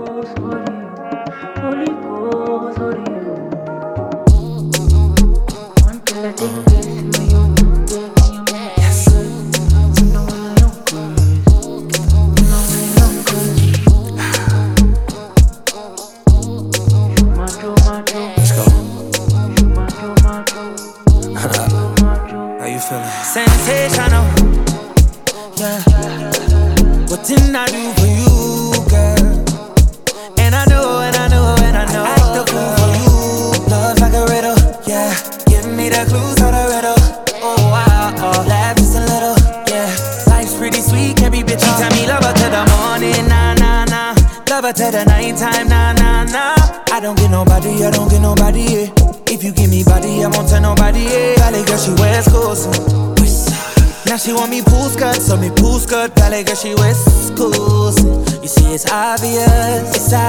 Holy Ghost, Holy Ghost. Until I take this in my yes. Let's go. How you feeling? Sensational, yeah. What didn't I do for you, girl? And I know, and I know, and I know. I act the fool for you. Love like a riddle, yeah. Give me the clues of the riddle. Oh, wow, oh. Laugh just a little, yeah. Life's pretty sweet, can't be bitter. Tell me love her to the morning, nah, nah, nah. Love her to the nighttime, nah, nah, nah. I don't get nobody, yeah. If you give me body, I won't tell nobody, yeah. Valley girl, she wears clothes. Now she want me pool skirt, so me pool skirt. Valley girl, she wears schools. You see, it's obvious,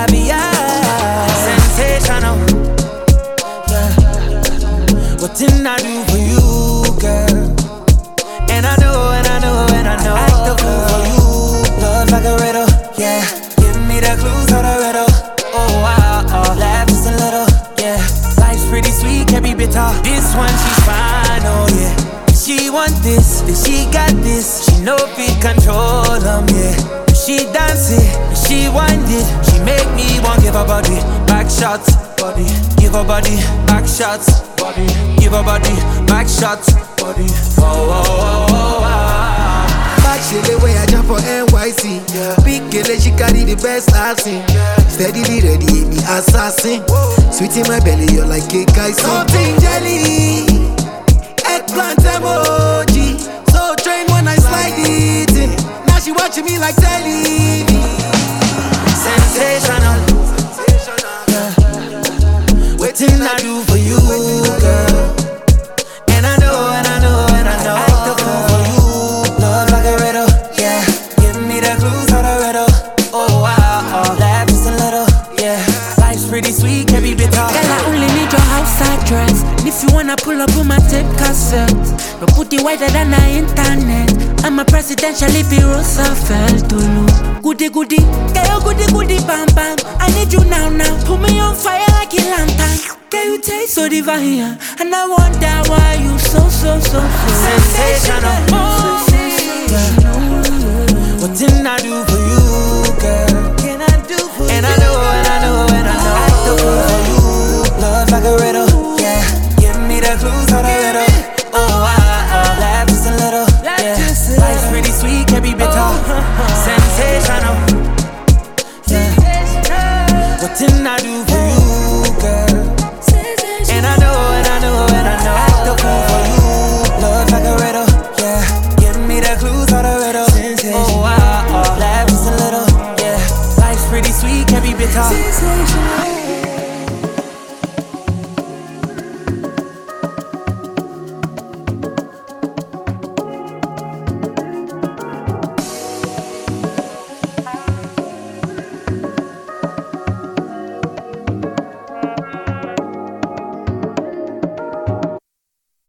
sensational, yeah. What didn't I do for you, girl? And I know, and I know, and I know. I act the fool for you. Love like a riddle, yeah. Give me the clues of the riddle. Oh, wow, oh. Laugh just a little, yeah. Life's pretty sweet, can't be bitter. This one, she's fine, oh, yeah. She want this, then she got this. She know fit control yeah. She dance it, she wind it. She make me want give her body back shots, body. Give her body back shots, body. Give her body back shots, body. Oh, oh, oh, oh, oh. Back she the way I jump for NYC. Yeah. Big girl, she carry the best I've seen. Yeah. Steadily ready, me assassin. Whoa. Sweet in my belly, you're like cake icing. Something jelly. Eggplant emoji, so trained when I slide it in. Now she watching me like telly. Sensational, yeah. What didn't I do for you, girl? And I know, and I know, and I know. I act the fool for you. Love like a riddle, yeah. Give me the clues of the riddle. Oh, wow, oh. Laugh just a little, yeah. Life's pretty sweet, can't be bitter. Girl, I only need your house address. If you wanna pull up on my tape cassette, no put it wider than the internet. I'm a presidential if you Roosevelt to look. Goody goody, girl, goody goody, bam bam. I need you now now. Put me on fire like a lantern. Girl, you taste so divine, and I wonder why you so sensational. Oh, sensational. Yeah. What didn't I do for you?